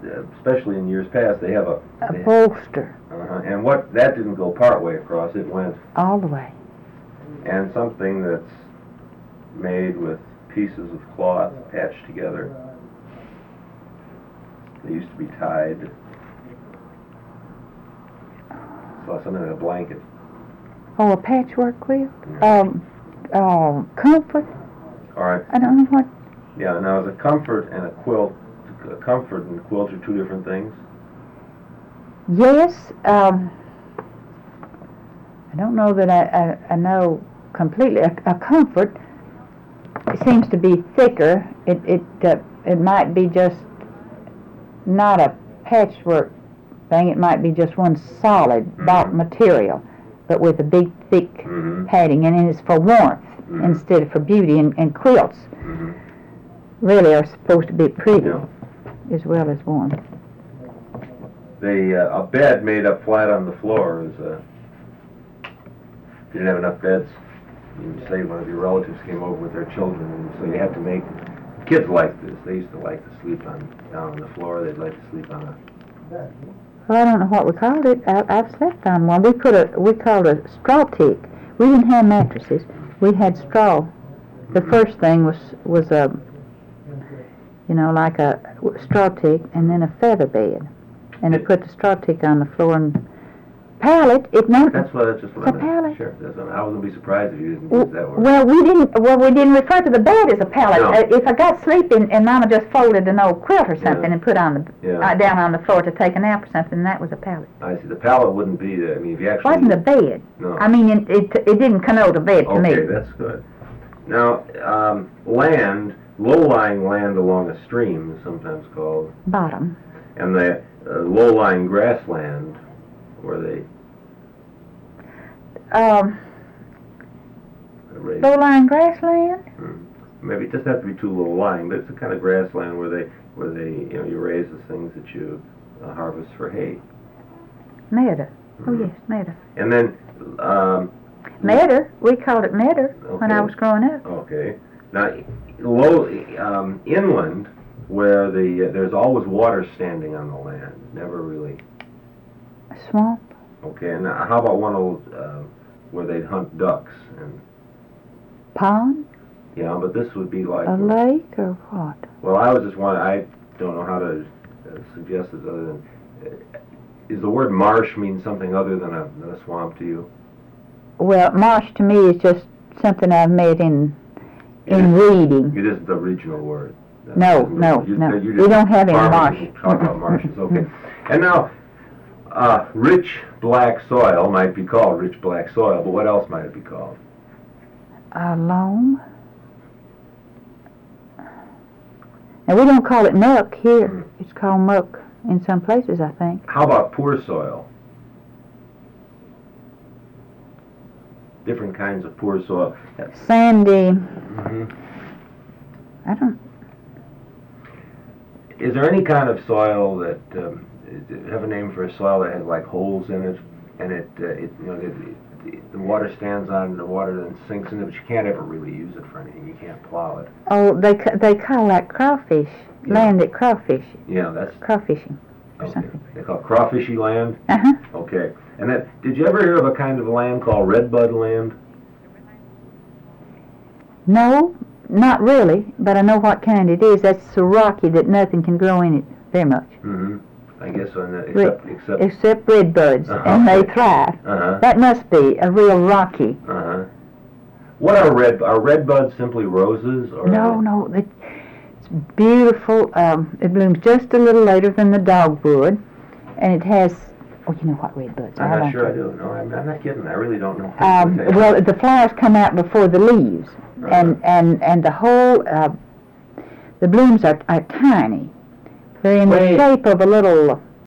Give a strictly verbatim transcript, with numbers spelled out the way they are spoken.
especially in years past, they have a... A bolster. Uh-huh. And what, that didn't go part way across, it went... All the way. And something that's made with pieces of cloth patched together. They used to be tied. So something like a blanket. Oh, a patchwork quilt? Yeah. Um, uh, comfort? All right. I don't know what... Yeah, now is a comfort and a quilt, a comfort and a quilt are two different things? Yes. Um, I don't know that I, I, I know completely. A, a comfort, it seems to be thicker. It, it, uh, it might be just not a patchwork thing. It might be just one solid mm-hmm. bulk material, but with a big, thick mm-hmm. padding, and it's for warmth mm-hmm. instead of for beauty. And, and quilts mm-hmm. really are supposed to be pretty yeah. as well as warm. The uh, a bed made up flat on the floor is uh, if you didn't have enough beds. You say one of your relatives came over with their children, and so you had to make. Kids like this. They used to like to sleep on down on the floor. They'd like to sleep on a. Well, I don't know what we called it. I, I've slept on one. We put a we called it a straw tick. We didn't have mattresses. We had straw. The first thing was was a, you know, like a straw tick, and then a feather bed, and they put the straw tick on the floor and pallet. It meant that's what that's just what it's a pallet. Sure, that's what, I wasn't be surprised if you didn't use that word. Well, we didn't. Well, we didn't refer to the bed as a pallet. No. Uh, if I got sleeping and Mama just folded an old quilt or something yeah. and put on the yeah. uh, down on the floor to take a nap or something, that was a pallet. I see. The pallet wouldn't be the. I mean, if you actually. It wasn't a bed. No. I mean, it it, it didn't connote a bed to okay, me. Okay, that's good. Now, um, land, low-lying land along a stream is sometimes called bottom, and the uh, low-lying grassland, where they. Um, low-lying grassland? Hmm. Maybe it doesn't have to be too low-lying, but it's a kind of grassland where they, where they, you know, you raise the things that you uh, harvest for hay. Meadow. Mm-hmm. Oh yes, meadow. And then. Um, meadow. We called it meadow okay. when I was growing up. Okay. Now, low, um, inland, where the uh, there's always water standing on the land, never really. A swamp. Okay. And how about one old. Uh, where they'd hunt ducks and pond? Yeah, but this would be like a lake or what? Well, I was just wondering. I don't know how to uh, suggest this other than uh, is the word marsh mean something other than a, than a swamp to you? Well, marsh to me is just something I've made in in it reading. It isn't the original word. That's no, no, you, no. You we don't have any marsh. Talk about marshes, okay. And now. Uh, rich black soil might be called rich black soil, but what else might it be called? A loam. Now, we don't call it muck here. Mm. It's called muck in some places, I think. How about poor soil? Different kinds of poor soil. Sandy. Mm-hmm. I don't... Is there any kind of soil that... Um, have a name for a soil that has like holes in it, and it, uh, it you know, the, the, the water stands on, and the water then sinks in it, but you can't ever really use it for anything. You can't plow it. Oh, they they call that crawfish yeah. land at crawfish. Yeah, that's crawfishing or okay. something. They call it crawfishy land. Uh huh. Okay, and that did you ever hear of a kind of land called redbud land? No, not really, but I know what kind it is. That's so rocky that nothing can grow in it very much. Mm-hmm. I guess on that, except, Red, except except redbuds, uh-huh. and they thrive. Uh-huh. That must be a real rocky. Uh-huh. What are red? Are redbuds simply roses, or no, no? It, it's beautiful. Um, it blooms just a little later than the dogwood, and it has. Oh, you know what redbuds I'm are? not sure I do. No, I'm, I'm not kidding. I really don't know. Um, well, the flowers come out before the leaves, uh-huh. and and and the whole uh, the blooms are are tiny. They're in Wait. the shape of a little